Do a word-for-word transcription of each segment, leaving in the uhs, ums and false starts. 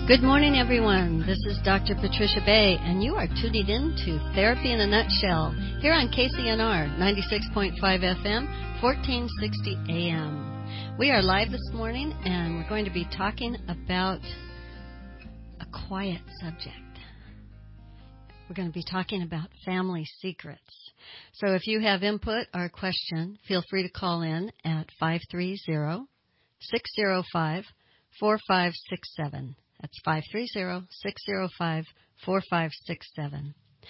Good morning, everyone. This is Doctor Patricia Bay, and you are tuning in to Therapy in a Nutshell here on K C N R ninety-six point five F M, fourteen sixty A M. We are live this morning, and we're going to be talking about a quiet subject. We're going to be talking about family secrets. So if you have input or a question, feel free to call in at five three zero, six zero five, four five six seven. That's five three zero, six zero five, four five six seven.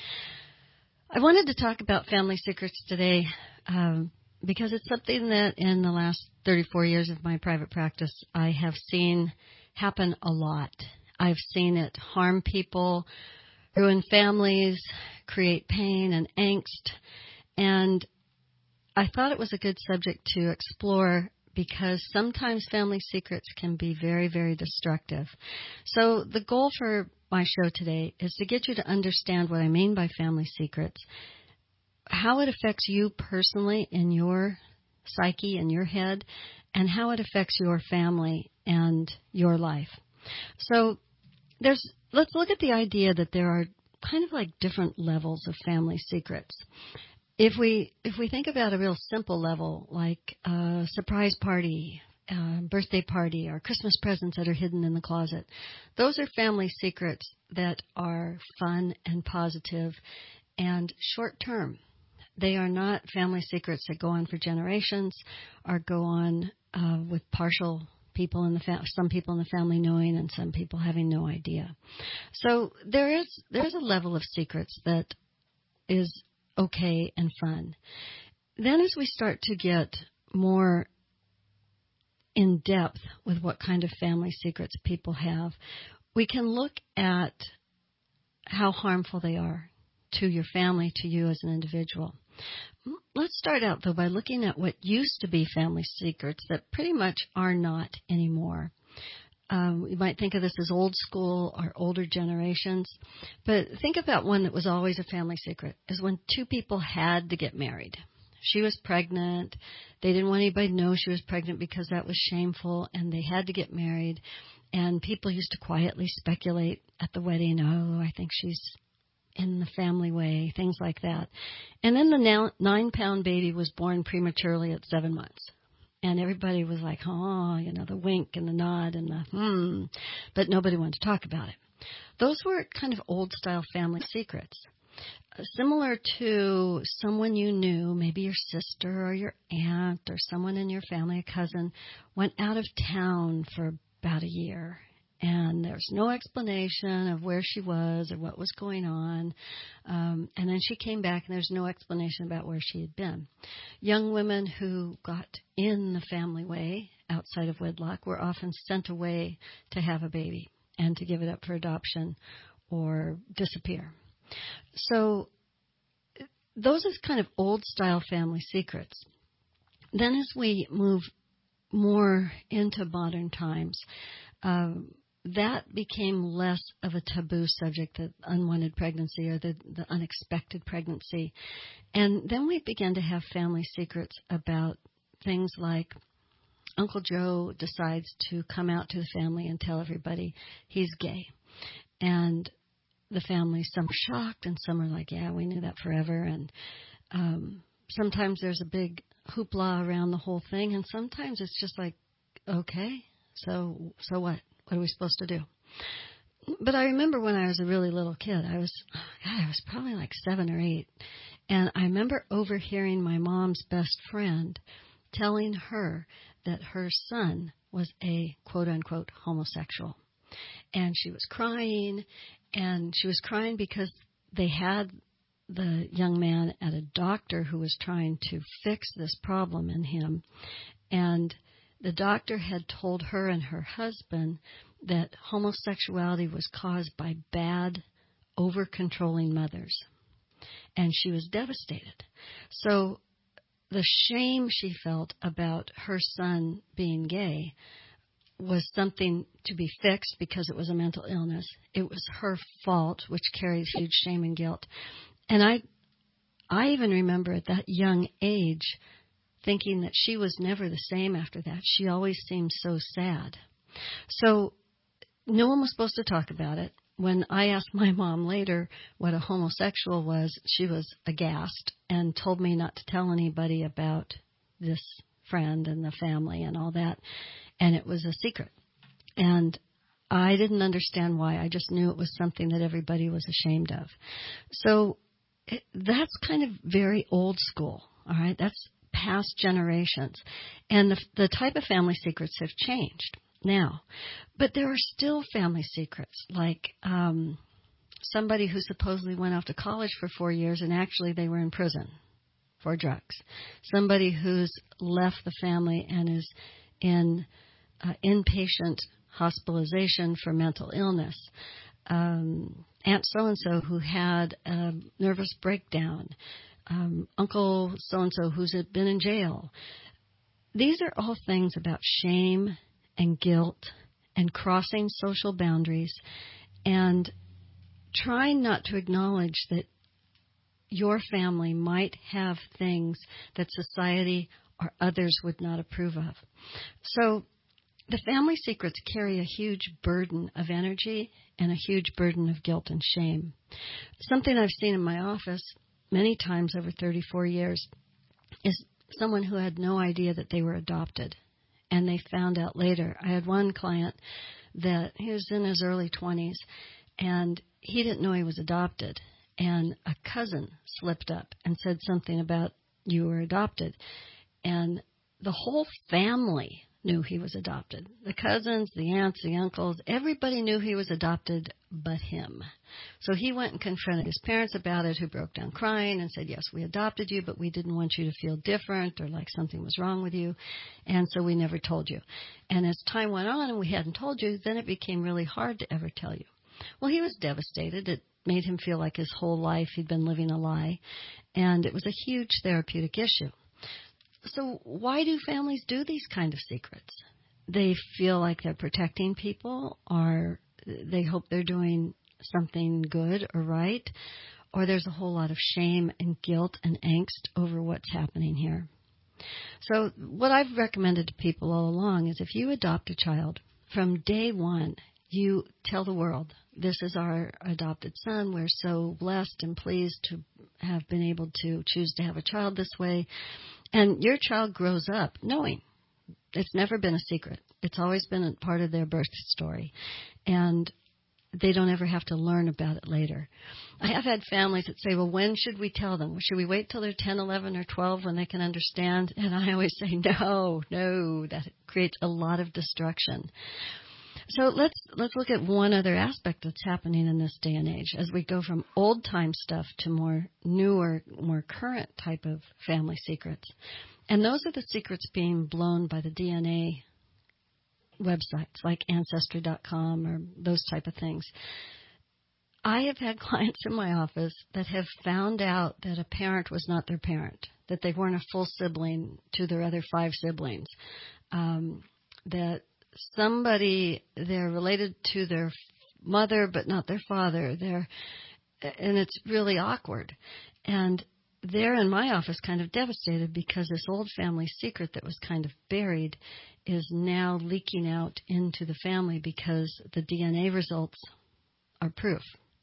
I wanted to talk about family secrets today um, because it's something that in the last thirty-four years of my private practice I have seen happen a lot. I've seen it harm people, ruin families, create pain and angst, and I thought it was a good subject to explore because sometimes family secrets can be very, very destructive. So the goal for my show today is to get you to understand what I mean by family secrets, how it affects you personally in your psyche, in your head, and how it affects your family and your life. So there's let's look at the idea that there are kind of like different levels of family secrets. If we if we think about a real simple level, like a surprise party, a birthday party, or Christmas presents that are hidden in the closet, those are family secrets that are fun and positive and short-term. They are not family secrets that go on for generations or go on uh, with partial people in the fa- some people in the family knowing and some people having no idea. So there is there's a level of secrets that is okay and fun. Then as we start to get more in depth with what kind of family secrets people have, we can look at how harmful they are to your family, to you as an individual. Let's start out, though, by looking at what used to be family secrets that pretty much are not anymore. Um, you might think of this as old school or older generations, but think about one that was always a family secret, is when two people had to get married. She was pregnant. They didn't want anybody to know she was pregnant because that was shameful, and they had to get married. And people used to quietly speculate at the wedding, oh, I think she's in the family way, things like that. And then the nine-pound baby was born prematurely at seven months. And everybody was like, oh, you know, the wink and the nod and the hmm, but nobody wanted to talk about it. Those were kind of old-style family secrets. Uh, similar to someone you knew, maybe your sister or your aunt or someone in your family, a cousin, went out of town for about a year. And there's no explanation of where she was or what was going on. Um, and then she came back, and there's no explanation about where she had been. Young women who got in the family way outside of wedlock were often sent away to have a baby and to give it up for adoption or disappear. So those are kind of old-style family secrets. Then as we move more into modern times, um, that became less of a taboo subject, the unwanted pregnancy or the, the unexpected pregnancy. And then we began to have family secrets about things like Uncle Joe decides to come out to the family and tell everybody he's gay. And the family, some are shocked and some are like, yeah, we knew that forever. And um, sometimes there's a big hoopla around the whole thing. And sometimes it's just like, okay, so so what? What are we supposed to do? But I remember when I was a really little kid, I was, God, I was probably like seven or eight. And I remember overhearing my mom's best friend telling her that her son was a quote-unquote homosexual. And she was crying, and she was crying because they had the young man at a doctor who was trying to fix this problem in him. And the doctor had told her and her husband that homosexuality was caused by bad, over-controlling mothers. And she was devastated. So the shame she felt about her son being gay was something to be fixed because it was a mental illness. It was her fault, which carried huge shame and guilt. And I, I even remember at that young age thinking that she was never the same after that. She always seemed so sad. So no one was supposed to talk about it. When I asked my mom later what a homosexual was, she was aghast and told me not to tell anybody about this friend and the family and all that. And it was a secret. And I didn't understand why. I just knew it was something that everybody was ashamed of. So it, that's kind of very old school, all right? That's past generations. And the, the type of family secrets have changed now. But there are still family secrets, like um, somebody who supposedly went off to college for four years and actually they were in prison for drugs. Somebody who's left the family and is in uh, inpatient hospitalization for mental illness. Um, Aunt so-and-so who had a nervous breakdown. Um, Uncle so-and-so who's been in jail. These are all things about shame and guilt and crossing social boundaries and trying not to acknowledge that your family might have things that society or others would not approve of. So the family secrets carry a huge burden of energy and a huge burden of guilt and shame. Something I've seen in my office many times over thirty-four years is someone who had no idea that they were adopted, and they found out later. I had one client that he was in his early twenties, and he didn't know he was adopted, and a cousin slipped up and said something about, you were adopted, and the whole family knew he was adopted. The cousins, the aunts, the uncles, everybody knew he was adopted but him. So he went and confronted his parents about it, who broke down crying and said, yes, we adopted you, but we didn't want you to feel different or like something was wrong with you, and so we never told you. And as time went on and we hadn't told you, then it became really hard to ever tell you. Well, he was devastated. It made him feel like his whole life he'd been living a lie, and it was a huge therapeutic issue. So why do families do these kind of secrets? They feel like they're protecting people, or they hope they're doing something good or right, or there's a whole lot of shame and guilt and angst over what's happening here. So what I've recommended to people all along is if you adopt a child, from day one, you tell the world, this is our adopted son. We're so blessed and pleased to have been able to choose to have a child this way. And your child grows up knowing. It's never been a secret. It's always been a part of their birth story. And they don't ever have to learn about it later. I have had families that say, well, when should we tell them? Should we wait till they're ten, eleven, or twelve when they can understand? And I always say, no, no, that creates a lot of destruction. So let's let's look at one other aspect that's happening in this day and age as we go from old-time stuff to more newer, more current type of family secrets. And those are the secrets being blown by the D N A websites like Ancestry dot com or those type of things. I have had clients in my office that have found out that a parent was not their parent, that they weren't a full sibling to their other five siblings, um, that somebody, they're related to their mother but not their father. They're, and it's really awkward. And they're in my office kind of devastated because this old family secret that was kind of buried is now leaking out into the family because the D N A results are proof.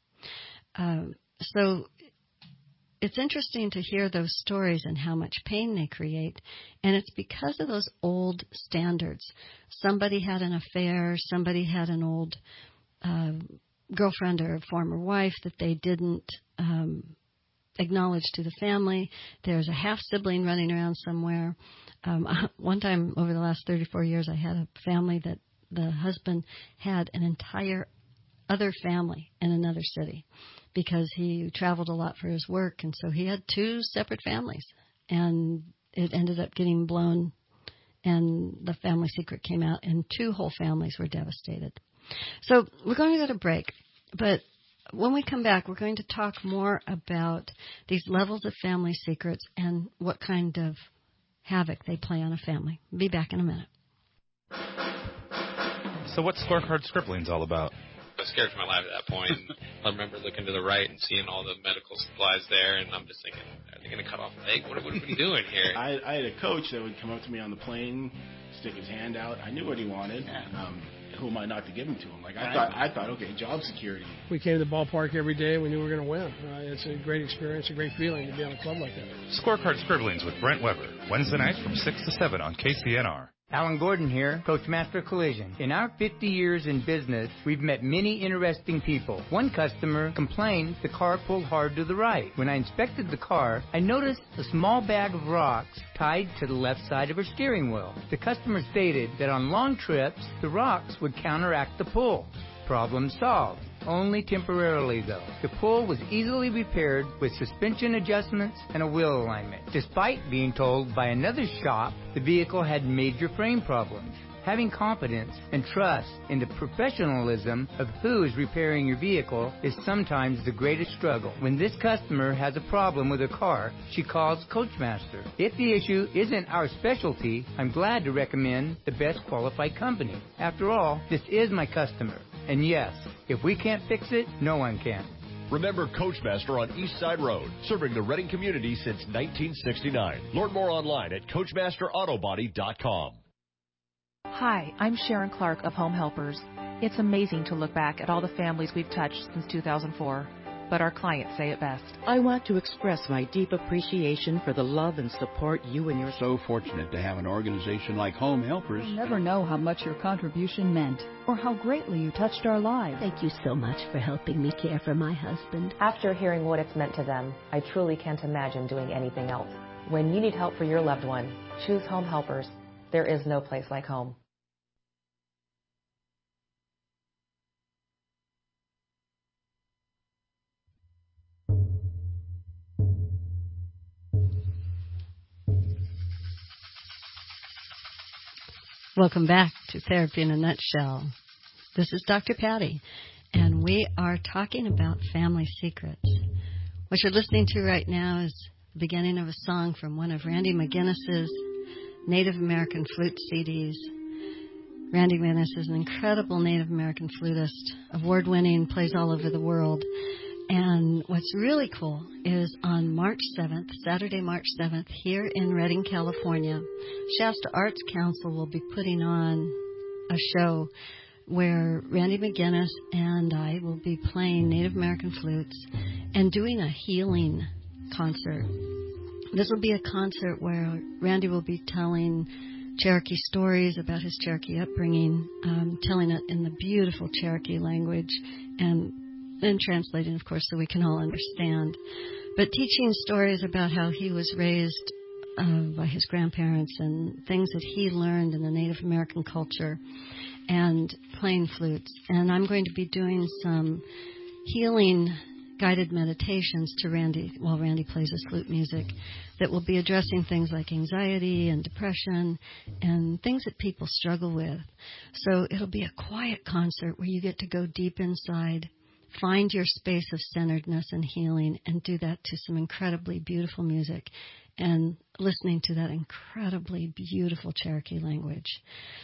Um, so it's interesting to hear those stories and how much pain they create. And it's because of those old standards. Somebody had an affair, somebody had an old uh, girlfriend or former wife that they didn't um, acknowledge to the family. There's a half-sibling running around somewhere. Um, one time over the last thirty-four years, I had a family that the husband had an entire other family in another city because he traveled a lot for his work, and so he had two separate families, and it ended up getting blown, and the family secret came out, and two whole families were devastated. So we're going to go to break, but when we come back, we're going to talk more about these levels of family secrets and what kind of havoc they play on a family. Be back in a minute. So what's Scorecard Scribblings all about? I was scared for my life at that point. I remember looking to the right and seeing all the medical supplies there, and I'm just thinking, are they going to cut off a leg? What, what are we doing here? I, I had a coach that would come up to me on the plane, stick his hand out. I knew what he wanted. Um, who am I not to give them to them? Like I thought, I thought, okay, job security. We came to the ballpark every day. We knew we were going to win. Uh, it's a great experience, a great feeling to be on a club like that. Scorecard Scribblings with Brent Weber, Wednesday nights from six to seven on K C N R. Alan Gordon here, Coachmaster Collision. In our fifty years in business, we've met many interesting people. One customer complained the car pulled hard to the right. When I inspected the car, I noticed a small bag of rocks tied to the left side of her steering wheel. The customer stated that on long trips, the rocks would counteract the pull. Problem solved. Only temporarily, though. The pull was easily repaired with suspension adjustments and a wheel alignment. Despite being told by another shop the vehicle had major frame problems. Having confidence and trust in the professionalism of who is repairing your vehicle is sometimes the greatest struggle. When this customer has a problem with her car, she calls Coachmaster. If the issue isn't our specialty, I'm glad to recommend the best qualified company. After all, this is my customer. And yes, if we can't fix it, no one can. Remember Coachmaster on East Side Road, serving the Reading community since nineteen sixty-nine. Learn more online at coachmaster auto body dot com. Hi, I'm Sharon Clark of Home Helpers. It's amazing to look back at all the families we've touched since two thousand four, but our clients say it best. I want to express my deep appreciation for the love and support you and your... So fortunate to have an organization like Home Helpers. You'll never know how much your contribution meant or how greatly you touched our lives. Thank you so much for helping me care for my husband. After hearing what it's meant to them, I truly can't imagine doing anything else. When you need help for your loved one, choose Home Helpers. There is no place like home. Welcome back to Therapy in a Nutshell. This is Doctor Patty, and we are talking about family secrets. What you're listening to right now is the beginning of a song from one of Randy McGinnis's Native American flute C Ds. Randy McGinnis is an incredible Native American flutist, award-winning, plays all over the world. And what's really cool is on March seventh, Saturday, March seventh, here in Redding, California, Shasta Arts Council will be putting on a show where Randy McGinnis and I will be playing Native American flutes and doing a healing concert. This will be a concert where Randy will be telling Cherokee stories about his Cherokee upbringing, um, telling it in the beautiful Cherokee language, and and translating, of course, so we can all understand. But teaching stories about how he was raised uh, by his grandparents and things that he learned in the Native American culture, and playing flutes. And I'm going to be doing some healing guided meditations to Randy while Randy plays his flute music that will be addressing things like anxiety and depression and things that people struggle with. So it'll be a quiet concert where you get to go deep inside, find your space of centeredness and healing, and do that to some incredibly beautiful music and listening to that incredibly beautiful Cherokee language.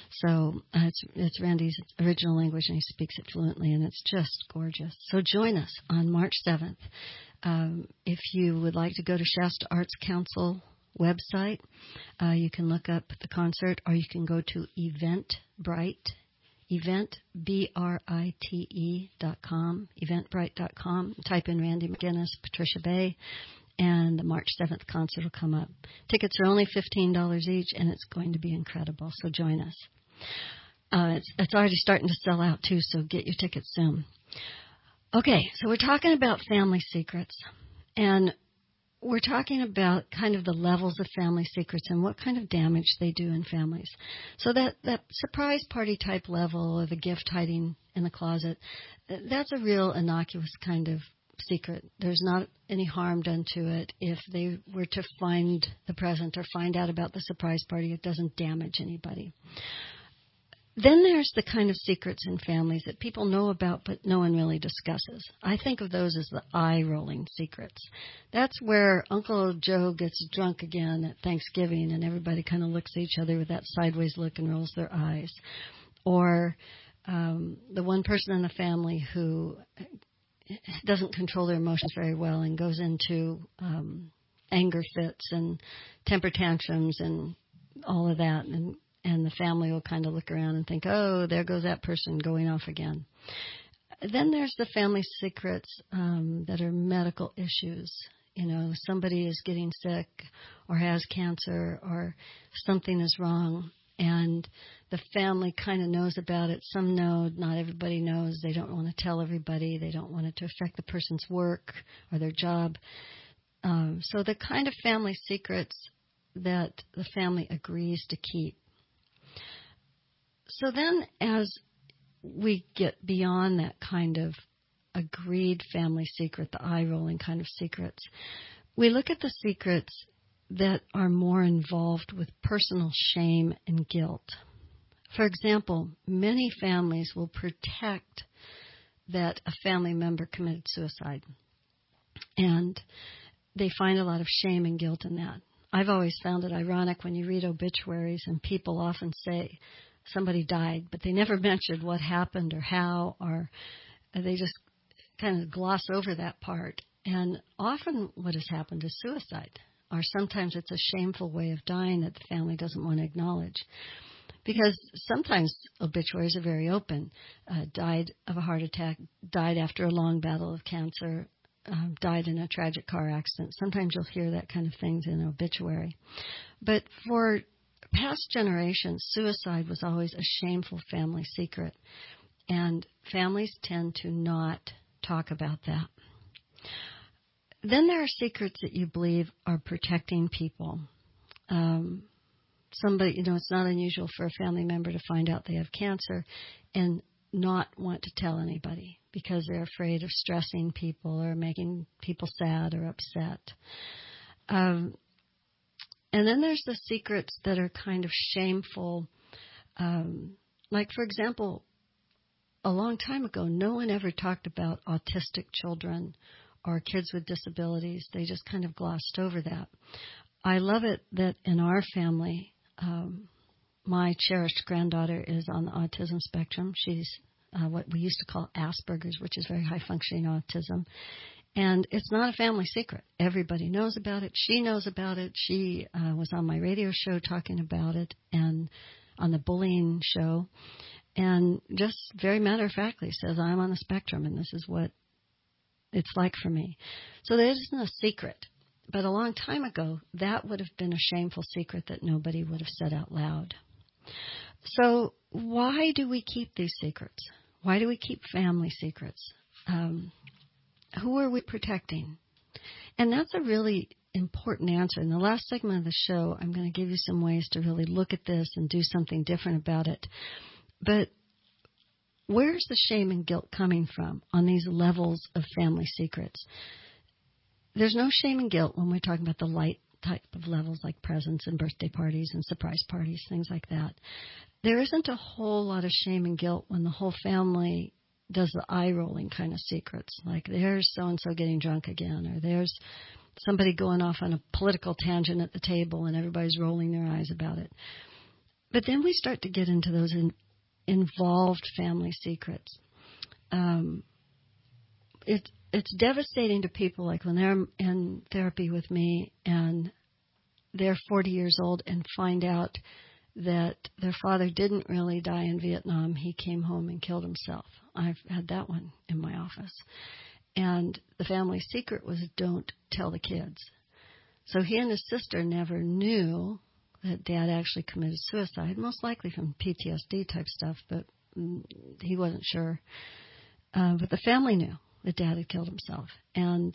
So uh, it's, it's Randy's original language, and he speaks it fluently, and it's just gorgeous. So join us on March seventh. Um, if you would like to go to Shasta Arts Council website, uh, you can look up the concert, or you can go to Eventbrite. Event, B R I T E dot com, eventbrite dot com. Type in Randy McGinnis, Patricia Bay, and the March seventh concert will come up. Tickets are only fifteen dollars each, and it's going to be incredible, so join us. Uh, it's, it's already starting to sell out, too, so get your tickets soon. Okay, so we're talking about family secrets, and we're talking about kind of the levels of family secrets and what kind of damage they do in families. So that, that surprise party type level of a gift hiding in the closet, that's a real innocuous kind of secret. There's not any harm done to it. If they were to find the present or find out about the surprise party, it doesn't damage anybody. Then there's the kind of secrets in families that people know about but no one really discusses. I think of those as the eye-rolling secrets. That's where Uncle Joe gets drunk again at Thanksgiving and everybody kind of looks at each other with that sideways look and rolls their eyes. Or um, the one person in the family who doesn't control their emotions very well and goes into um, anger fits and temper tantrums and all of that, and and the family will kind of look around and think, oh, there goes that person going off again. Then there's the family secrets um, that are medical issues. You know, somebody is getting sick or has cancer or something is wrong, and the family kind of knows about it. Some know, not everybody knows. They don't want to tell everybody. They don't want it to affect the person's work or their job. Um, so the kind of family secrets that the family agrees to keep. So then as we get beyond that kind of agreed family secret, the eye-rolling kind of secrets, we look at the secrets that are more involved with personal shame and guilt. For example, many families will protect that a family member committed suicide, and they find a lot of shame and guilt in that. I've always found it ironic when you read obituaries and people often say somebody died, but they never mentioned what happened or how, or they just kind of gloss over that part. And often what has happened is suicide, or sometimes it's a shameful way of dying that the family doesn't want to acknowledge. Because sometimes obituaries are very open. Uh, died of a heart attack, died after a long battle of cancer, um, died in a tragic car accident. Sometimes you'll hear that kind of things in an obituary. But for past generations, suicide was always a shameful family secret. And families tend to not talk about that. Then there are secrets that you believe are protecting people. Um, somebody, you know, it's not unusual for a family member to find out they have cancer and not want to tell anybody because they're afraid of stressing people or making people sad or upset. Um, and then there's the secrets that are kind of shameful. Um, like, for example, a long time ago, no one ever talked about autistic children or kids with disabilities. They just kind of glossed over that. I love it that in our family, um, my cherished granddaughter is on the autism spectrum. She's uh, what we used to call Asperger's, which is very high-functioning autism. And it's not a family secret. Everybody knows about it. She knows about it. She uh, was on my radio show talking about it and on the bullying show. And just very matter-of-factly says, I'm on the spectrum, and this is what it's like for me. So there isn't a secret. But a long time ago, that would have been a shameful secret that nobody would have said out loud. So why do we keep these secrets? Why do we keep family secrets? Um, who are we protecting? And that's a really important answer. In the last segment of the show, I'm going to give you some ways to really look at this and do something different about it. But where's the shame and guilt coming from on these levels of family secrets? There's no shame and guilt when we're talking about the light type of levels like presents and birthday parties and surprise parties, things like that. There isn't a whole lot of shame and guilt when the whole family does the eye-rolling kind of secrets, like there's so-and-so getting drunk again, or there's somebody going off on a political tangent at the table and everybody's rolling their eyes about it. But then we start to get into those in, involved family secrets. Um, it, it's devastating to people, like when they're in therapy with me and they're forty years old and find out that their father didn't really die in Vietnam. He came home and killed himself. I've had that one in my office. And the family secret was don't tell the kids. So he and his sister never knew that Dad actually committed suicide, most likely from P T S D type stuff, but he wasn't sure. Uh, but the family knew that Dad had killed himself. And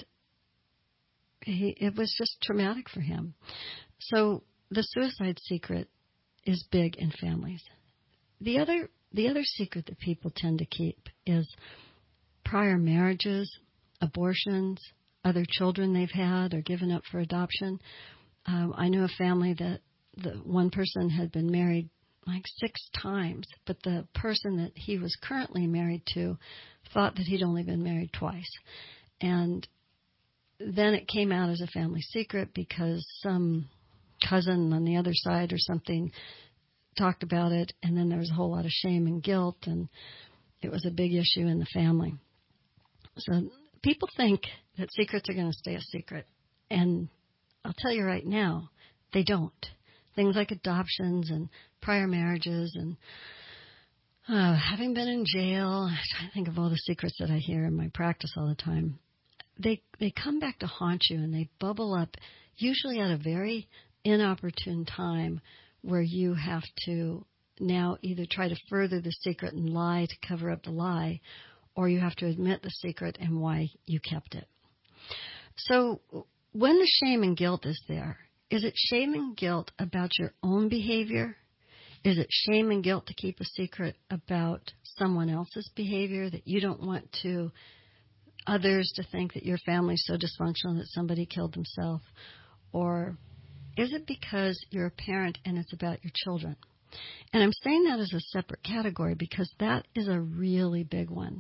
he, it was just traumatic for him. So the suicide secret is big in families. The other the other secret that people tend to keep is prior marriages, abortions, other children they've had or given up for adoption. Um, I knew a family that the one person had been married like six times, but the person that he was currently married to thought that he'd only been married twice. And then it came out as a family secret because some cousin on the other side or something talked about it, and then there was a whole lot of shame and guilt, and it was a big issue in the family. So people think that secrets are going to stay a secret, and I'll tell you right now, they don't. things like adoptions and prior marriages and uh, having been in jail. I try to think of all the secrets that I hear in my practice all the time. They they come back to haunt you, and they bubble up usually at a very inopportune time where you have to now either try to further the secret and lie to cover up the lie, or you have to admit the secret and why you kept it. So when the shame and guilt is there, is it shame and guilt about your own behavior? Is it shame and guilt to keep a secret about someone else's behavior, that you don't want to others to think that your family's so dysfunctional that somebody killed themselves? Or is it because you're a parent and it's about your children? And I'm saying that as a separate category because that is a really big one.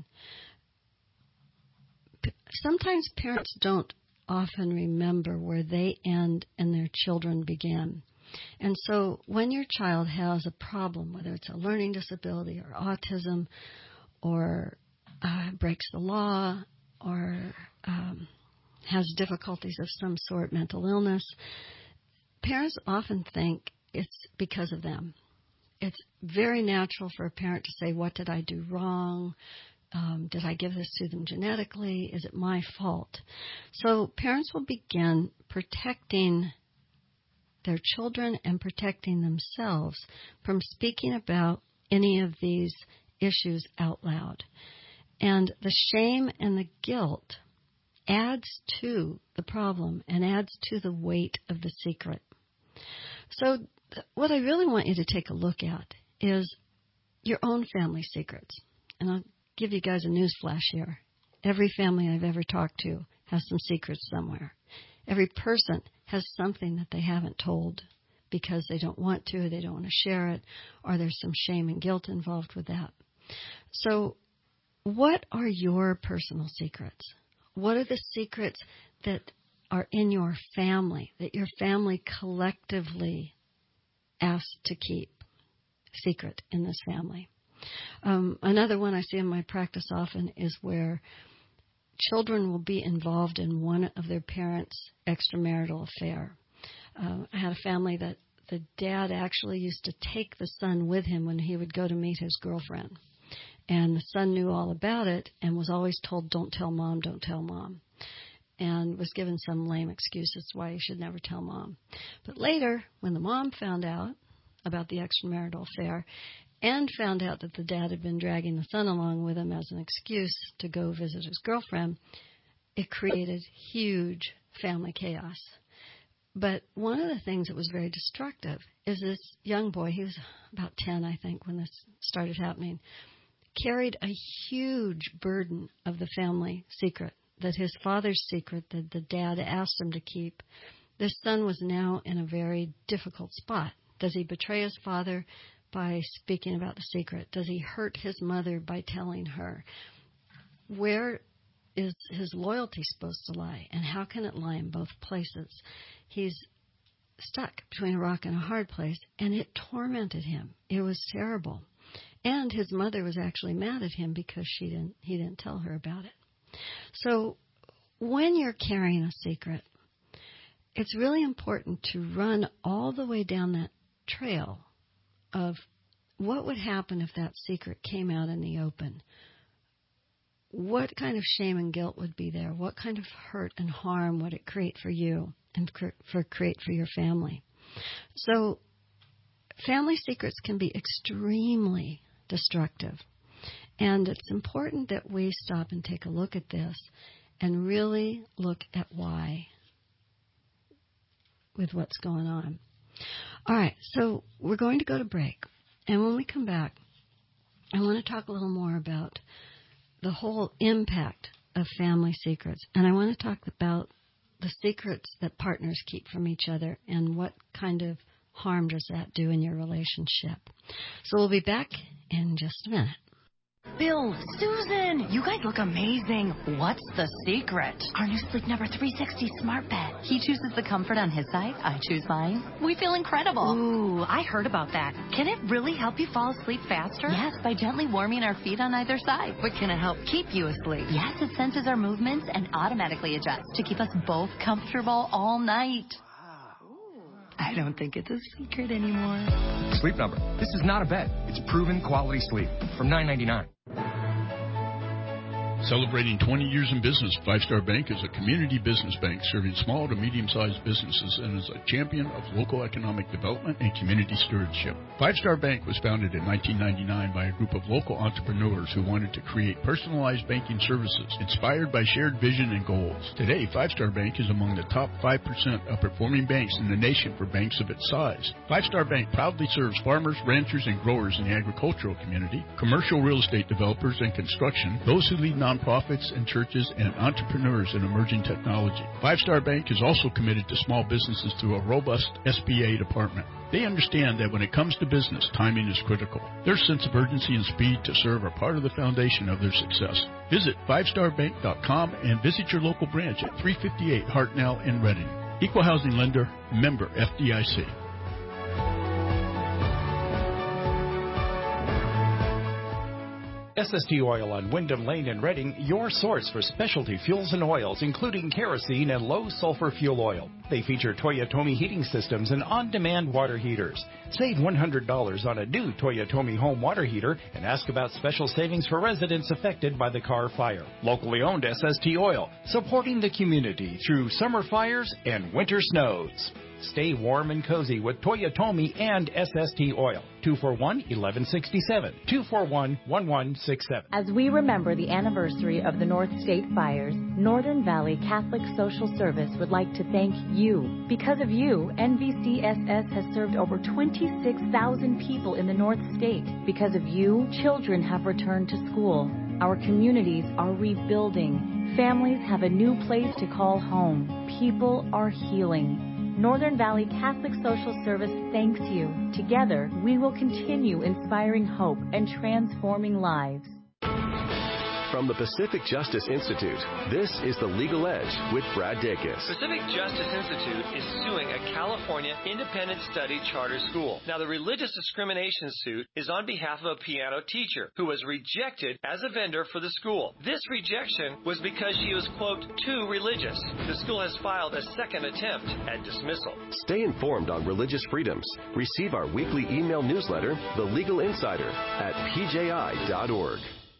Sometimes parents don't often remember where they end and their children begin. And so when your child has a problem, whether it's a learning disability or autism or uh, breaks the law or um, has difficulties of some sort, mental illness, parents often think it's because of them. It's very natural for a parent to say, what did I do wrong? Um, did I give this to them genetically? Is it my fault? So parents will begin protecting their children and protecting themselves from speaking about any of these issues out loud. And the shame and the guilt adds to the problem and adds to the weight of the secret. So th- what I really want you to take a look at is your own family secrets. And I'll give you guys a news flash here. Every family I've ever talked to has some secrets somewhere. Every person has something that they haven't told because they don't want to, they don't want to share it, or there's some shame and guilt involved with that. So what are your personal secrets? What are the secrets that are in your family, that your family collectively asked to keep secret in this family? Um, another one I see in my practice often is where children will be involved in one of their parents' extramarital affair. Uh, I had a family that the dad actually used to take the son with him when he would go to meet his girlfriend. And the son knew all about it and was always told, don't tell mom, don't tell mom. And was given some lame excuses why he should never tell mom. But later, when the mom found out about the extramarital affair and found out that the dad had been dragging the son along with him as an excuse to go visit his girlfriend, it created huge family chaos. But one of the things that was very destructive is this young boy, he was about ten, I think, when this started happening, carried a huge burden of the family secret, that his father's secret that the dad asked him to keep. This son was now in a very difficult spot. Does he betray his father by speaking about the secret? Does he hurt his mother by telling her? Where is his loyalty supposed to lie? And how can it lie in both places? He's stuck between a rock and a hard place, and it tormented him. It was terrible. And his mother was actually mad at him because she didn't he didn't tell her about it. So when you're carrying a secret, it's really important to run all the way down that trail of what would happen if that secret came out in the open. What kind of shame and guilt would be there? What kind of hurt and harm would it create for you and for create for your family? So family secrets can be extremely destructive. And it's important that we stop and take a look at this and really look at why with what's going on. All right, so we're going to go to break. And when we come back, I want to talk a little more about the whole impact of family secrets. And I want to talk about the secrets that partners keep from each other and what kind of harm does that do in your relationship. So we'll be back in just a minute. Bill, Susan, you guys look amazing. What's the secret? Our new Sleep Number three sixty smart bed. He chooses the comfort on his side. I choose mine. We feel incredible. Ooh, I heard about that. Can it really help you fall asleep faster? Yes, by gently warming our feet on either side. But can it help keep you asleep? Yes, it senses our movements and automatically adjusts to keep us both comfortable all night. I don't think it's a secret anymore. Sleep Number. This is not a bet. It's proven quality sleep from nine ninety-nine. Celebrating twenty years in business, Five Star Bank is a community business bank serving small to medium-sized businesses and is a champion of local economic development and community stewardship. Five Star Bank was founded in nineteen ninety-nine by a group of local entrepreneurs who wanted to create personalized banking services inspired by shared vision and goals. Today, Five Star Bank is among the top five percent of performing banks in the nation for banks of its size. Five Star Bank proudly serves farmers, ranchers, and growers in the agricultural community, commercial real estate developers and construction, those who lead nonprofits and churches, and entrepreneurs in emerging technology. Five Star Bank is also committed to small businesses through a robust S B A department. They understand that when it comes to business, timing is critical. Their sense of urgency and speed to serve are part of the foundation of their success. Visit five star bank dot com and visit your local branch at three fifty-eight Hartnell in Reading. Equal housing lender, member F D I C. S S T Oil on Wyndham Lane in Reading, your source for specialty fuels and oils, including kerosene and low-sulfur fuel oil. They feature Toyotomi heating systems and on-demand water heaters. Save one hundred dollars on a new Toyotomi home water heater and ask about special savings for residents affected by the Carr fire. Locally owned S S T Oil, supporting the community through summer fires and winter snows. Stay warm and cozy with Toyotomi and S S T Oil. two four one, one one six seven. two four one, one one six seven. As we remember the anniversary of the North State fires, Northern Valley Catholic Social Service would like to thank you. Because of you, N V C S S has served over twenty-six thousand people in the North State. Because of you, children have returned to school. Our communities are rebuilding. Families have a new place to call home. People are healing. Northern Valley Catholic Social Service thanks you. Together, we will continue inspiring hope and transforming lives. From the Pacific Justice Institute, this is The Legal Edge with Brad Dacus. Pacific Justice Institute is suing a California independent study charter school. Now, the religious discrimination suit is on behalf of a piano teacher who was rejected as a vendor for the school. This rejection was because she was, quote, too religious. The school has filed a second attempt at dismissal. Stay informed on religious freedoms. Receive our weekly email newsletter, The Legal Insider, at P J I dot org.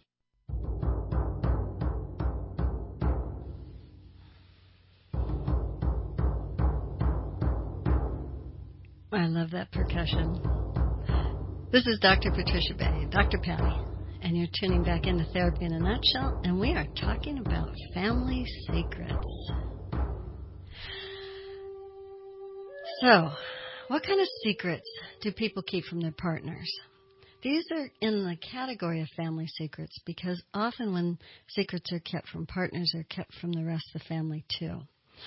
I love that percussion. This is Doctor Patricia Bay, Doctor Patty, and you're tuning back into Therapy in a Nutshell, and we are talking about family secrets. So, what kind of secrets do people keep from their partners? These are in the category of family secrets because often when secrets are kept from partners, they're kept from the rest of the family too.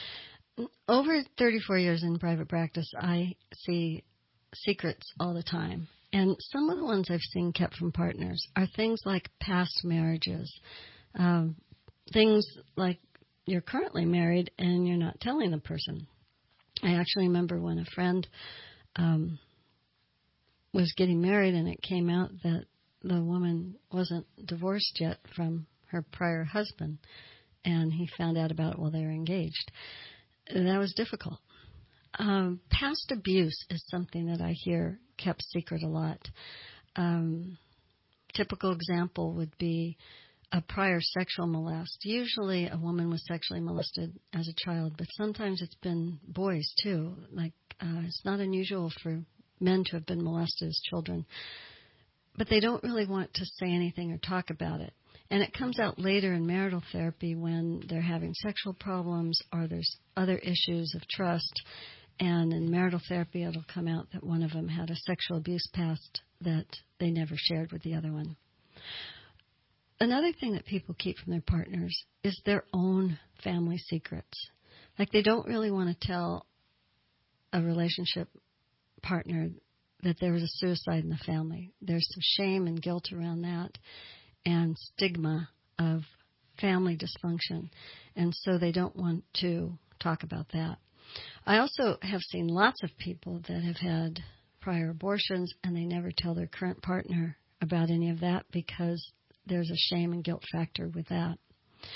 Over thirty-four years in private practice, I see secrets all the time. And some of the ones I've seen kept from partners are things like past marriages, um, things like you're currently married and you're not telling the person. I actually remember when a friend um, was getting married and it came out that the woman wasn't divorced yet from her prior husband, and he found out about it while they were engaged. That was difficult. Um, past abuse is something that I hear kept secret a lot. Um, typical example would be a prior sexual molest. Usually a woman was sexually molested as a child, but sometimes it's been boys too. Like uh, it's not unusual for men to have been molested as children, but they don't really want to say anything or talk about it. And it comes out later in marital therapy when they're having sexual problems or there's other issues of trust. And in marital therapy, it'll come out that one of them had a sexual abuse past that they never shared with the other one. Another thing that people keep from their partners is their own family secrets. Like they don't really want to tell a relationship partner that there was a suicide in the family. There's some shame and guilt around that, and stigma of family dysfunction, and so they don't want to talk about that. I also have seen lots of people that have had prior abortions, and they never tell their current partner about any of that because there's a shame and guilt factor with that.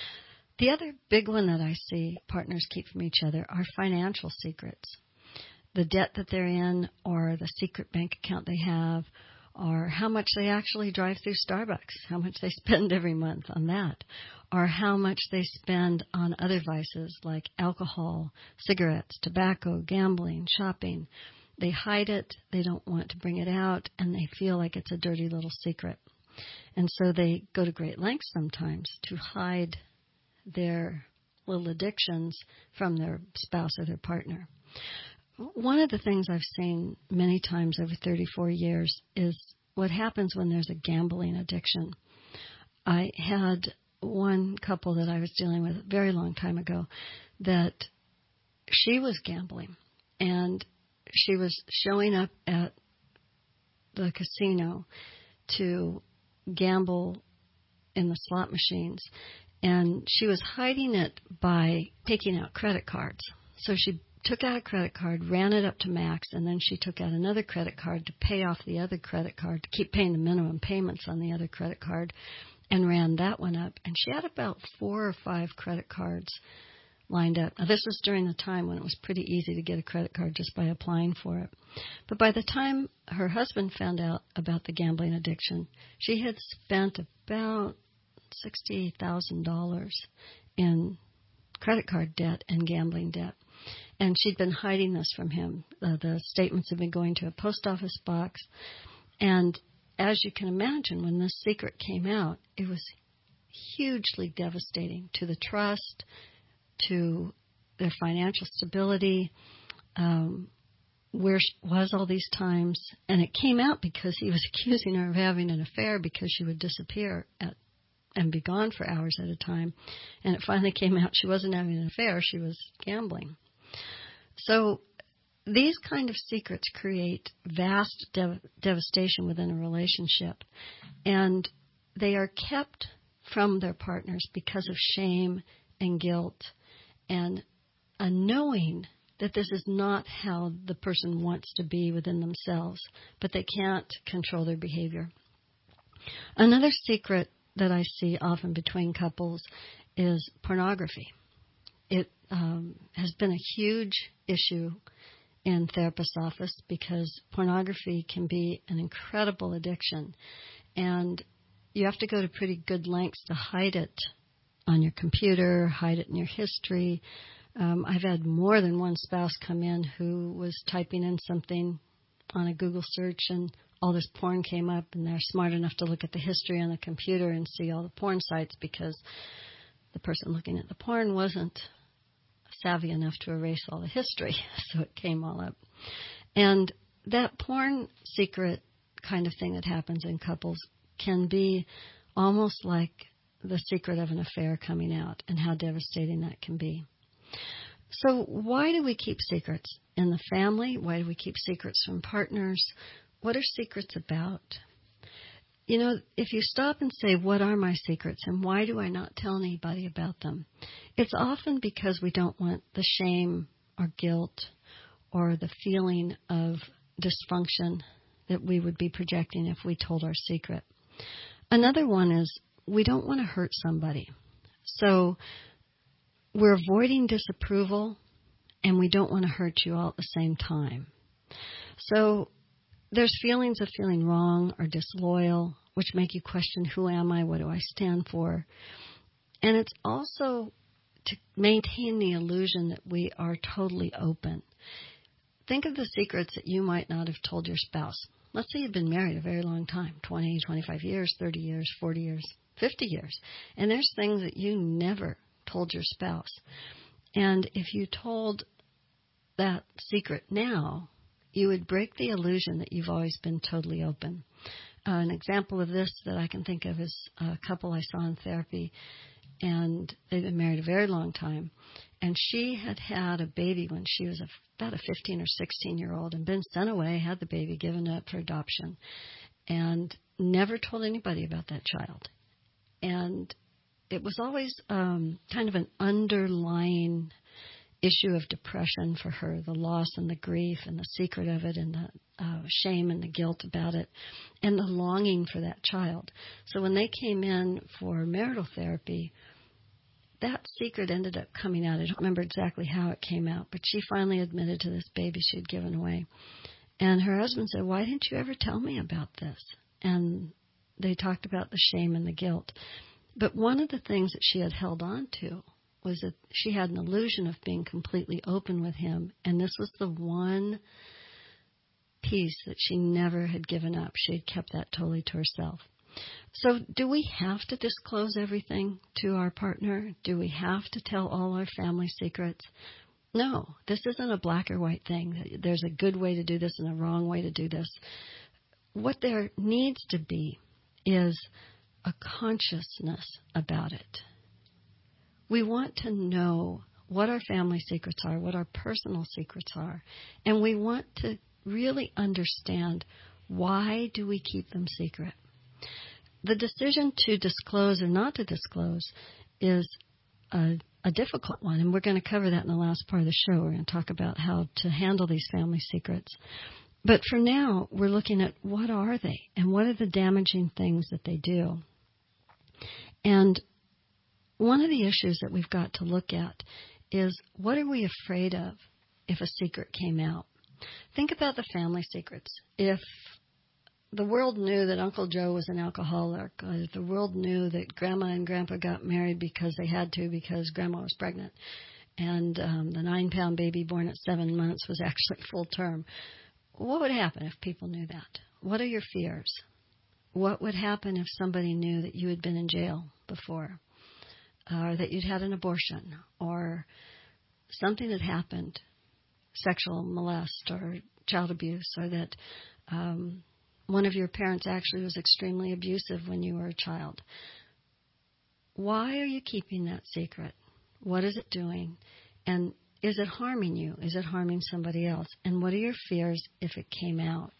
The other big one that I see partners keep from each other are financial secrets. the debt that they're in, or the secret bank account they have, or how much they actually drive through Starbucks, how much they spend every month on that, or how much they spend on other vices like alcohol, cigarettes, tobacco, gambling, shopping. They hide it, they don't want to bring it out, and they feel like it's a dirty little secret. And so they go to great lengths sometimes to hide their little addictions from their spouse or their partner. One of the things I've seen many times over thirty-four years is what happens when there's a gambling addiction. I had one couple that I was dealing with a very long time ago that she was gambling, and she was showing up at the casino to gamble in the slot machines, and she was hiding it by taking out credit cards. So she took out a credit card, ran it up to max, and then she took out another credit card to pay off the other credit card, to keep paying the minimum payments on the other credit card, and ran that one up. And she had about four or five credit cards lined up. Now, this was during the time when it was pretty easy to get a credit card just by applying for it. But by the time her husband found out about the gambling addiction, she had spent about sixty thousand dollars in credit card debt and gambling debt. And she'd been hiding this from him. Uh, the statements had been going to a post office box. And as you can imagine, when this secret came out, it was hugely devastating to the trust, to their financial stability, um, where she was all these times. And it came out because he was accusing her of having an affair because she would disappear at, and be gone for hours at a time. And it finally came out she wasn't having an affair, she was gambling. So these kind of secrets create vast dev- devastation within a relationship. And they are kept from their partners because of shame and guilt and a knowing that this is not how the person wants to be within themselves, but they can't control their behavior. Another secret that I see often between couples is pornography. It um, has been a huge issue in therapist's office because pornography can be an incredible addiction, and you have to go to pretty good lengths to hide it on your computer, hide it in your history. Um, I've had more than one spouse come in who was typing in something on a Google search and all this porn came up, and they're smart enough to look at the history on the computer and see all the porn sites because the person looking at the porn wasn't savvy enough to erase all the history, so it came all up. And that porn secret kind of thing that happens in couples can be almost like the secret of an affair coming out, and how devastating that can be. So why do we keep secrets in the family? Why do we keep secrets from partners? What are secrets about? You know, if you stop and say, what are my secrets and why do I not tell anybody about them? It's often because we don't want the shame or guilt or the feeling of dysfunction that we would be projecting if we told our secret. Another one is we don't want to hurt somebody. So we're avoiding disapproval and we don't want to hurt you all at the same time. So there's feelings of feeling wrong or disloyal, which make you question, who am I? What do I stand for? And it's also to maintain the illusion that we are totally open. Think of the secrets that you might not have told your spouse. Let's say you've been married a very long time, twenty, twenty-five years, thirty years, forty years, fifty years. And there's things that you never told your spouse. And if you told that secret now, you would break the illusion that you've always been totally open. Uh, an example of this that I can think of is a couple I saw in therapy, and they've been married a very long time. And she had had a baby when she was a, about a fifteen or sixteen-year-old and been sent away, had the baby given up for adoption, and never told anybody about that child. And it was always um, kind of an underlying issue of depression for her, the loss and the grief and the secret of it and the uh, shame and the guilt about it and the longing for that child. So when they came in for marital therapy, that secret ended up coming out. I don't remember exactly how it came out, but she finally admitted to this baby she had given away. And her husband said, why didn't you ever tell me about this? And they talked about the shame and the guilt. But one of the things that she had held on to was that she had an illusion of being completely open with him, and this was the one piece that she never had given up. She had kept that totally to herself. So do we have to disclose everything to our partner? Do we have to tell all our family secrets? No, this isn't a black or white thing. There's a good way to do this and a wrong way to do this. What there needs to be is a consciousness about it. We want to know what our family secrets are, what our personal secrets are, and we want to really understand why do we keep them secret. The decision to disclose or not to disclose is a, a difficult one, and we're going to cover that in the last part of the show. We're going to talk about how to handle these family secrets. But for now, we're looking at what are they and what are the damaging things that they do. And one of the issues that we've got to look at is what are we afraid of if a secret came out? Think about the family secrets. If the world knew that Uncle Joe was an alcoholic, or if the world knew that Grandma and Grandpa got married because they had to because Grandma was pregnant, and um, the nine-pound baby born at seven months was actually full term, what would happen if people knew that? What are your fears? What would happen if somebody knew that you had been in jail before, or that you'd had an abortion, or something had happened, sexual molest or child abuse, or that um, one of your parents actually was extremely abusive when you were a child? Why are you keeping that secret? What is it doing? And is it harming you? Is it harming somebody else? And what are your fears if it came out?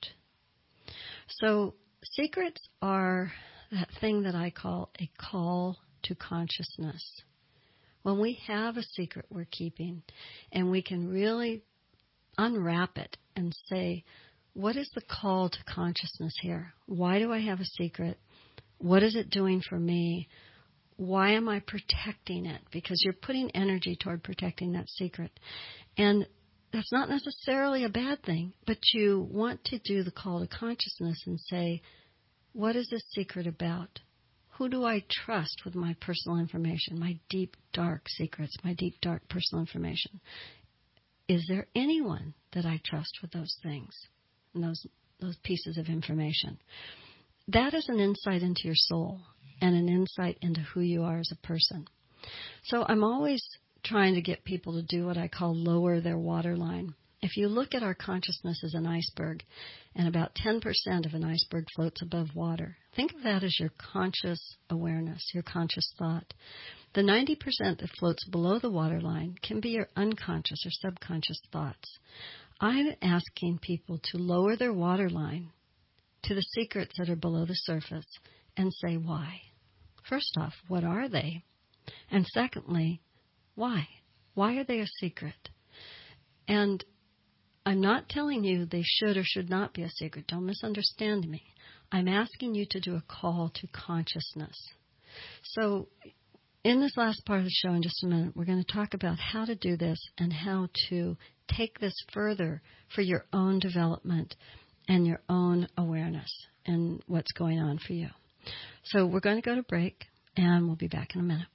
So secrets are that thing that I call a call to consciousness. When we have a secret we're keeping and we can really unwrap it and say, what is the call to consciousness here? Why do I have a secret? What is it doing for me? Why am I protecting it? Because you're putting energy toward protecting that secret. And that's not necessarily a bad thing, but you want to do the call to consciousness and say, what is this secret about? Who do I trust with my personal information, my deep, dark secrets, my deep, dark personal information? Is there anyone that I trust with those things and those those pieces of information? That is an insight into your soul and an insight into who you are as a person. So I'm always trying to get people to do what I call lower their waterline. If you look at our consciousness as an iceberg, and about ten percent of an iceberg floats above water, think of that as your conscious awareness, your conscious thought. The ninety percent that floats below the waterline can be your unconscious or subconscious thoughts. I'm asking people to lower their waterline to the secrets that are below the surface and say why. First off, what are they? And secondly, why? Why are they a secret? And I'm not telling you they should or should not be a secret. Don't misunderstand me. I'm asking you to do a call to consciousness. So in this last part of the show, in just a minute, we're going to talk about how to do this and how to take this further for your own development and your own awareness and what's going on for you. So we're going to go to break, and we'll be back in a minute.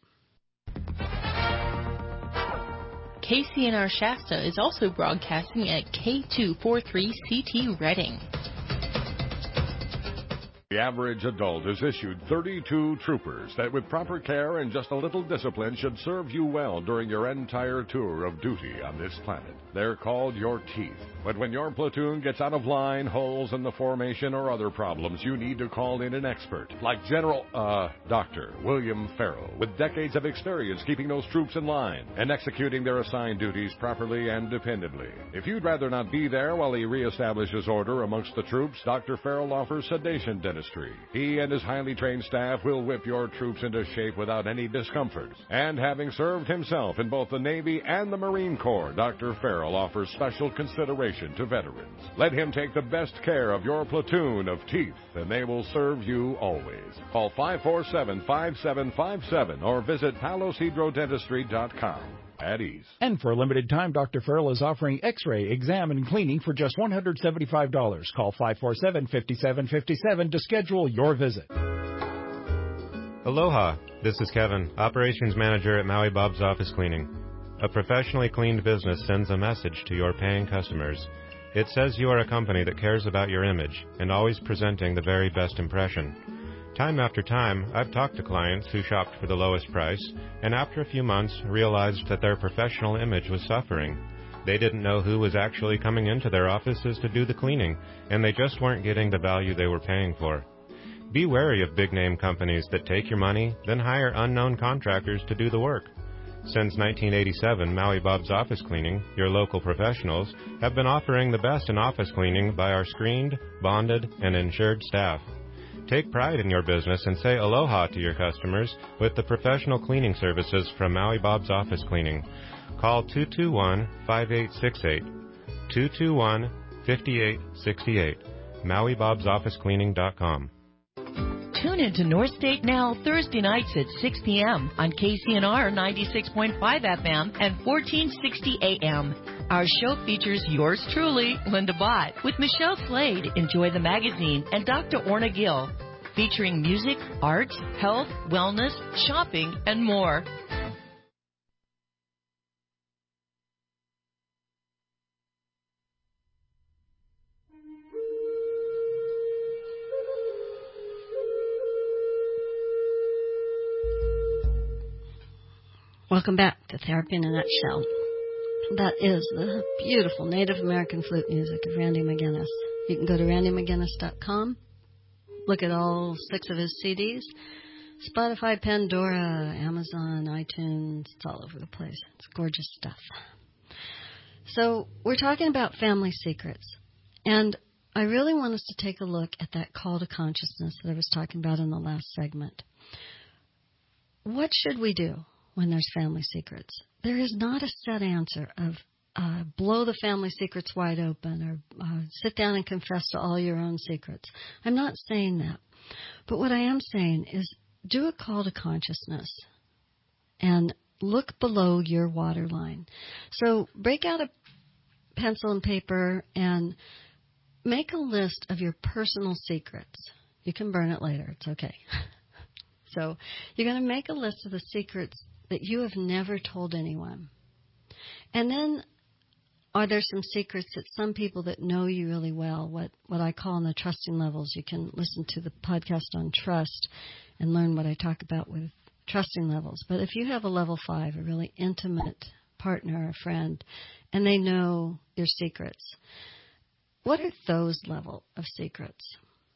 K C N R Shasta is also broadcasting at K two forty-three C T Reading. The average adult is issued thirty-two troopers that with proper care and just a little discipline should serve you well during your entire tour of duty on this planet. They're called your teeth. But when your platoon gets out of line, holes in the formation, or other problems, you need to call in an expert like General, uh, Doctor William Farrell, with decades of experience keeping those troops in line and executing their assigned duties properly and dependably. If you'd rather not be there while he reestablishes order amongst the troops, Doctor Farrell offers sedation dinners Dentistry. He and his highly trained staff will whip your troops into shape without any discomfort. And having served himself in both the Navy and the Marine Corps, Doctor Farrell offers special consideration to veterans. Let him take the best care of your platoon of teeth, and they will serve you always. Call five four seven, five seven five seven or visit palos hydro dentistry dot com. At ease. And for a limited time, Doctor Farrell is offering X-ray, exam, and cleaning for just one hundred seventy-five dollars. Call five four seven, five seven five seven to schedule your visit. Aloha, this is Kevin, Operations Manager at Maui Bob's Office Cleaning. A professionally cleaned business sends a message to your paying customers. It says you are a company that cares about your image and always presenting the very best impression. Time after time, I've talked to clients who shopped for the lowest price, and after a few months realized that their professional image was suffering. They didn't know who was actually coming into their offices to do the cleaning, and they just weren't getting the value they were paying for. Be wary of big-name companies that take your money, then hire unknown contractors to do the work. Since nineteen eighty-seven, Maui Bob's Office Cleaning, your local professionals, have been offering the best in office cleaning by our screened, bonded, and insured staff. Take pride in your business and say aloha to your customers with the professional cleaning services from Maui Bob's Office Cleaning. Call two two one, five eight six eight, two two one, five eight six eight, maui bobs office cleaning dot com. Tune into North State Now Thursday nights at six p.m. on K C N R ninety-six point five F M and fourteen sixty A M. Our show features yours truly, Linda Bott, with Michelle Slade, Enjoy the Magazine, and Doctor Orna Gill, featuring music, art, health, wellness, shopping, and more. Welcome back to Therapy in a Nutshell. That is the beautiful Native American flute music of Randy McGinnis. You can go to randy mcginnis dot com, look at all six of his C Ds, Spotify, Pandora, Amazon, iTunes, it's all over the place. It's gorgeous stuff. So we're talking about family secrets, and I really want us to take a look at that call to consciousness that I was talking about in the last segment. What should we do when there's family secrets? There is not a set answer of uh, blow the family secrets wide open or uh, sit down and confess to all your own secrets. I'm not saying that. But what I am saying is do a call to consciousness and look below your waterline. So break out a pencil and paper and make a list of your personal secrets. You can burn it later. It's okay. So you're going to make a list of the secrets that you have never told anyone. And then are there some secrets that some people that know you really well, what, what I call in the trusting levels, you can listen to the podcast on trust and learn what I talk about with trusting levels. But if you have a level five, a really intimate partner, a friend, and they know your secrets, what are those level of secrets?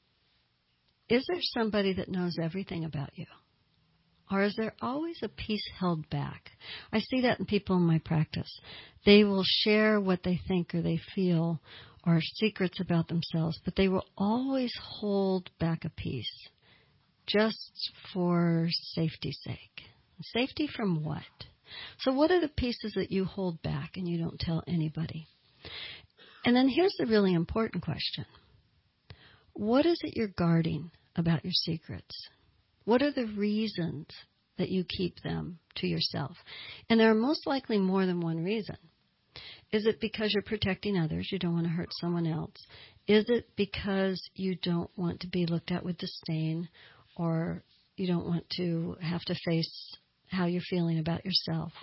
Is there somebody that knows everything about you? Or is there always a piece held back? I see that in people in my practice. They will share what they think or they feel or secrets about themselves, but they will always hold back a piece just for safety's sake. Safety from what? So what are the pieces that you hold back and you don't tell anybody? And then here's the really important question. What is it you're guarding about your secrets? What are the reasons that you keep them to yourself? And there are most likely more than one reason. Is it because you're protecting others, you don't want to hurt someone else? Is it because you don't want to be looked at with disdain, or you don't want to have to face how you're feeling about yourself?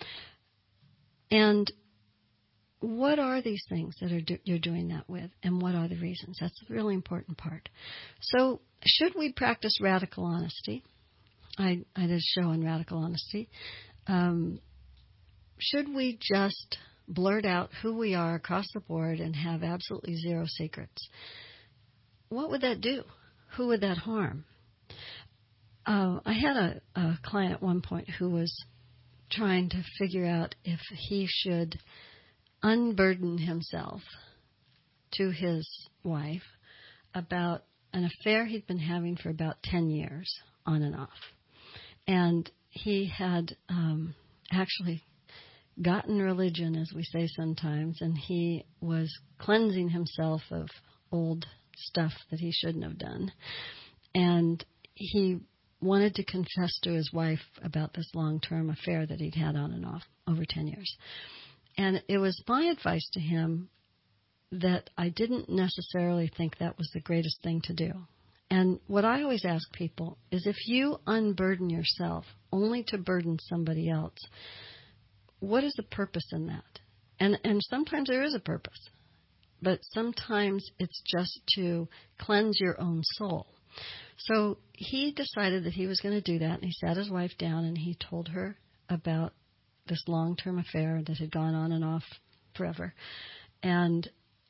And what are these things that are do, you're doing that with, and what are the reasons? That's the really important part. So should we practice radical honesty? I, I did a show on radical honesty. Um, should we just blurt out who we are across the board and have absolutely zero secrets? What would that do? Who would that harm? Uh, I had a, a client at one point who was trying to figure out if he should unburden himself to his wife about an affair he'd been having for about ten years, on and off. And he had um, actually gotten religion, as we say sometimes, and he was cleansing himself of old stuff that he shouldn't have done. And he wanted to confess to his wife about this long-term affair that he'd had on and off over ten years. And it was my advice to him that I didn't necessarily think that was the greatest thing to do. And what I always ask people is, if you unburden yourself only to burden somebody else, what is the purpose in that? And and sometimes there is a purpose, but sometimes it's just to cleanse your own soul. So he decided that he was going to do that, and he sat his wife down and he told her about this long-term affair that had gone on and off forever. And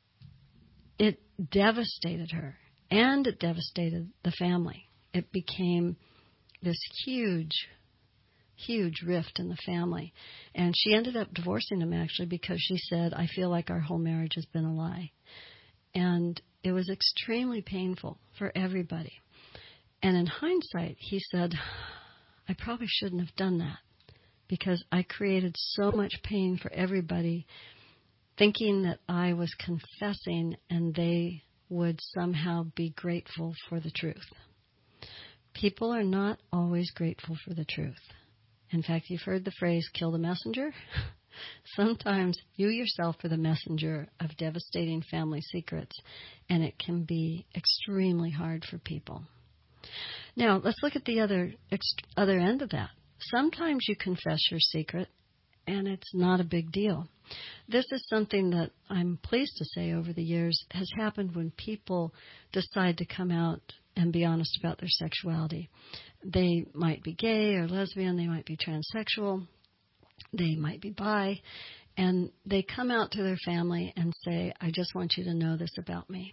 it devastated her, and it devastated the family. It became this huge, huge rift in the family. And she ended up divorcing him, actually, because she said, I feel like our whole marriage has been a lie. And it was extremely painful for everybody. And in hindsight, he said, I probably shouldn't have done that, because I created so much pain for everybody, thinking that I was confessing and they would somehow be grateful for the truth. People are not always grateful for the truth. In fact, you've heard the phrase, kill the messenger. Sometimes you yourself are the messenger of devastating family secrets, and it can be extremely hard for people. Now, let's look at the other other end of that. Sometimes you confess your secret, and it's not a big deal. This is something that I'm pleased to say over the years has happened when people decide to come out and be honest about their sexuality. They might be gay or lesbian, they might be transsexual, they might be bi, and they come out to their family and say, I just want you to know this about me.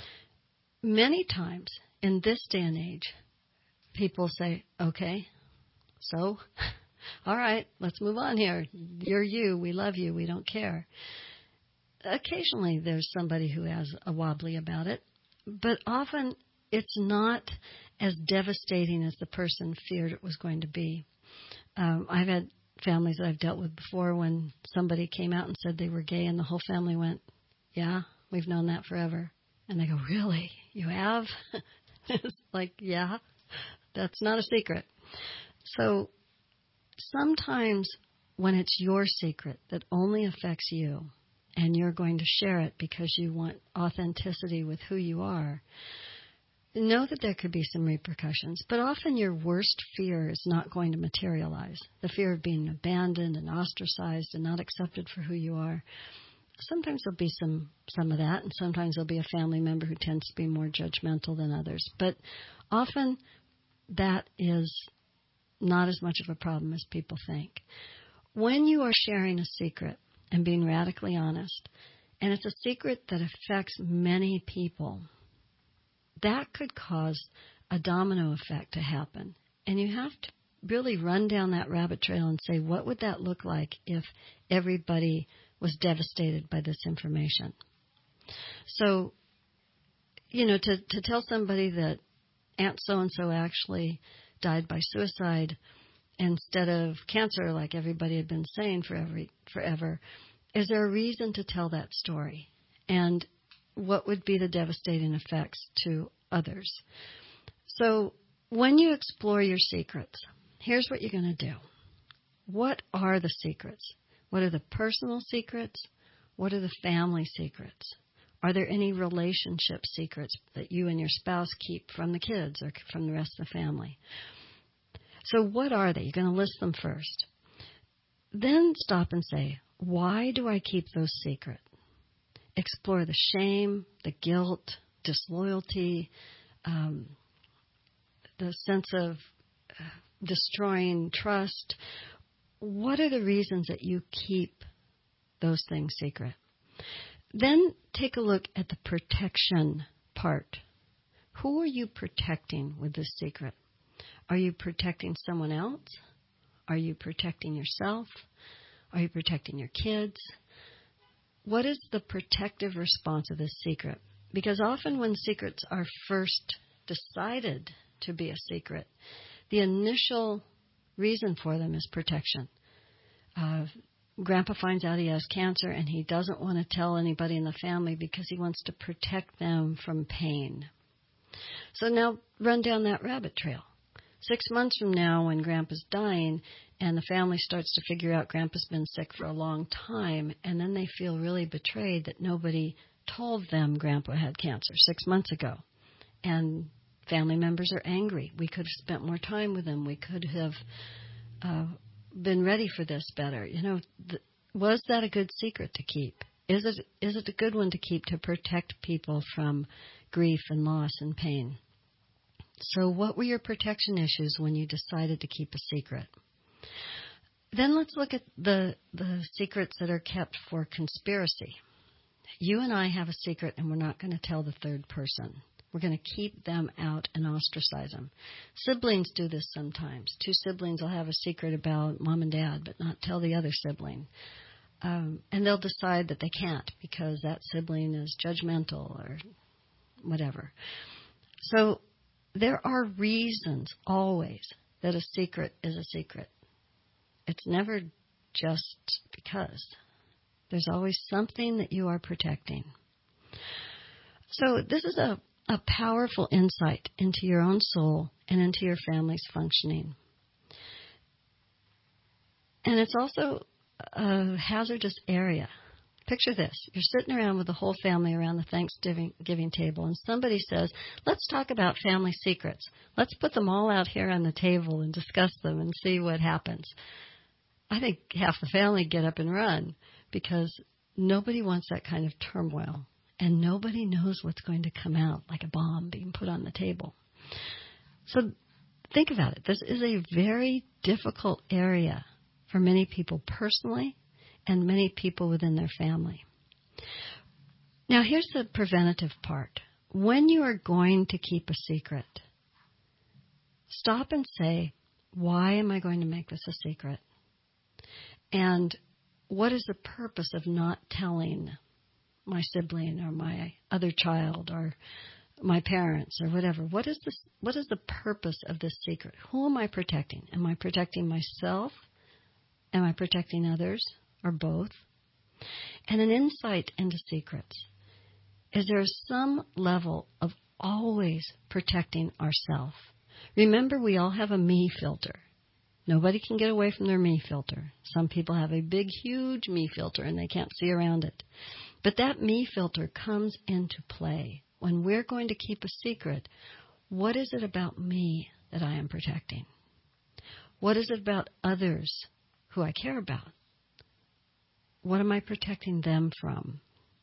Many times in this day and age, people say, okay, so, all right, let's move on here. You're you, we love you, we don't care. Occasionally there's somebody who has a wobbly about it, but often it's not as devastating as the person feared it was going to be. Um, I've had families that I've dealt with before when somebody came out and said they were gay, and the whole family went, yeah, we've known that forever. And they go, really? You have? It's like, yeah, that's not a secret. So sometimes when it's your secret that only affects you, and you're going to share it because you want authenticity with who you are, know that there could be some repercussions. But often your worst fear is not going to materialize. The fear of being abandoned and ostracized and not accepted for who you are. Sometimes there'll be some, some of that, and sometimes there'll be a family member who tends to be more judgmental than others. But often that is not as much of a problem as people think. When you are sharing a secret and being radically honest, and it's a secret that affects many people, that could cause a domino effect to happen. And you have to really run down that rabbit trail and say, what would that look like if everybody was devastated by this information? So, you know, to, to tell somebody that Aunt so-and-so actually died by suicide instead of cancer, like everybody had been saying for every, forever, is there a reason to tell that story? And what would be the devastating effects to others? So when you explore your secrets, here's what you're going to do. What are the secrets? What are the personal secrets? What are the family secrets? Are there any relationship secrets that you and your spouse keep from the kids or from the rest of the family? So what are they? You're going to list them first. Then stop and say, why do I keep those secrets? Explore the shame, the guilt, disloyalty, um, the sense of uh, destroying trust. What are the reasons that you keep those things secret? Then take a look at the protection part. Who are you protecting with this secret? Are you protecting someone else? Are you protecting yourself? Are you protecting your kids? What is the protective response of this secret? Because often when secrets are first decided to be a secret, the initial reason for them is protection. Uh, Grandpa finds out he has cancer, and he doesn't want to tell anybody in the family because he wants to protect them from pain. So now run down that rabbit trail. Six months from now, when Grandpa's dying, and the family starts to figure out Grandpa's been sick for a long time, and then they feel really betrayed that nobody told them Grandpa had cancer six months ago. And family members are angry. We could have spent more time with them. We could have uh, been ready for this better. You know, th- was that a good secret to keep? Is it is it a good one to keep to protect people from grief and loss and pain? So what were your protection issues when you decided to keep a secret? Then let's look at the, the secrets that are kept for conspiracy. You and I have a secret, and we're not going to tell the third person. We're going to keep them out and ostracize them. Siblings do this sometimes. Two siblings will have a secret about mom and dad, but not tell the other sibling. Um, and they'll decide that they can't because that sibling is judgmental or whatever. So there are reasons always that a secret is a secret. It's never just because. There's always something that you are protecting. So this is a, a powerful insight into your own soul and into your family's functioning. And it's also a hazardous area. Picture this. You're sitting around with the whole family around the Thanksgiving giving table, and somebody says, let's talk about family secrets. Let's put them all out here on the table and discuss them and see what happens. I think half the family get up and run because nobody wants that kind of turmoil, and nobody knows what's going to come out like a bomb being put on the table. So think about it. This is a very difficult area for many people personally and many people within their family. Now, here's the preventative part. When you are going to keep a secret, stop and say, why am I going to make this a secret? And what is the purpose of not telling my sibling or my other child or my parents or whatever? What is this? What is the purpose of this secret? Who am I protecting? Am I protecting myself? Am I protecting others? Or both? And an insight into secrets is there some level of always protecting ourselves. Remember, we all have a me filter. Nobody can get away from their me filter. Some people have a big, huge me filter and they can't see around it. But that me filter comes into play. When we're going to keep a secret, what is it about me that I am protecting? What is it about others who I care about? What am I protecting them from?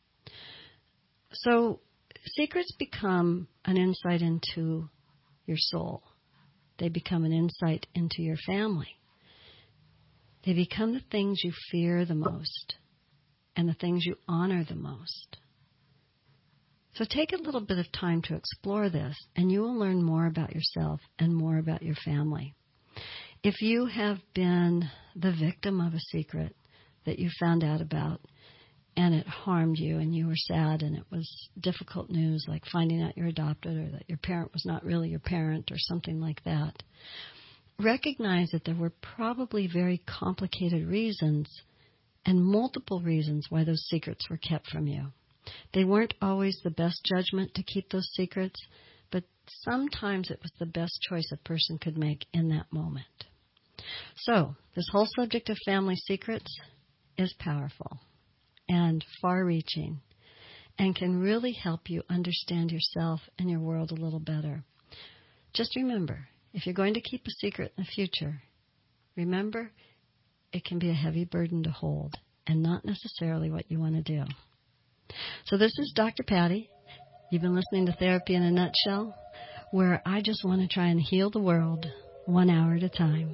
So secrets become an insight into your soul. They become an insight into your family. They become the things you fear the most and the things you honor the most. So take a little bit of time to explore this, and you will learn more about yourself and more about your family. If you have been the victim of a secret that you found out about and it harmed you and you were sad and it was difficult news, like finding out you're adopted or that your parent was not really your parent or something like that, recognize that there were probably very complicated reasons and multiple reasons why those secrets were kept from you. They weren't always the best judgment to keep those secrets, but sometimes it was the best choice a person could make in that moment. So, this whole subject of family secrets is powerful and far-reaching and can really help you understand yourself and your world a little better. Just remember, if you're going to keep a secret in the future, remember it can be a heavy burden to hold and not necessarily what you want to do. So this is Doctor Patty. You've been listening to Therapy in a Nutshell, where I just want to try and heal the world one hour at a time.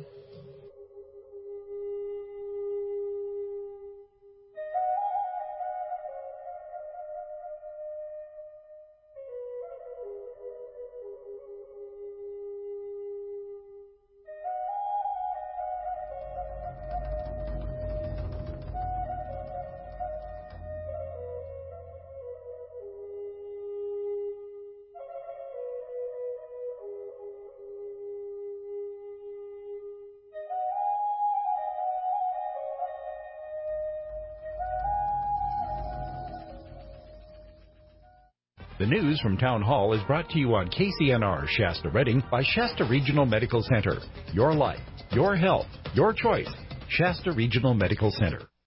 The news from Town Hall is brought to you on K C N R Shasta Redding by Shasta Regional Medical Center. Your life, your health, your choice. Shasta Regional Medical Center.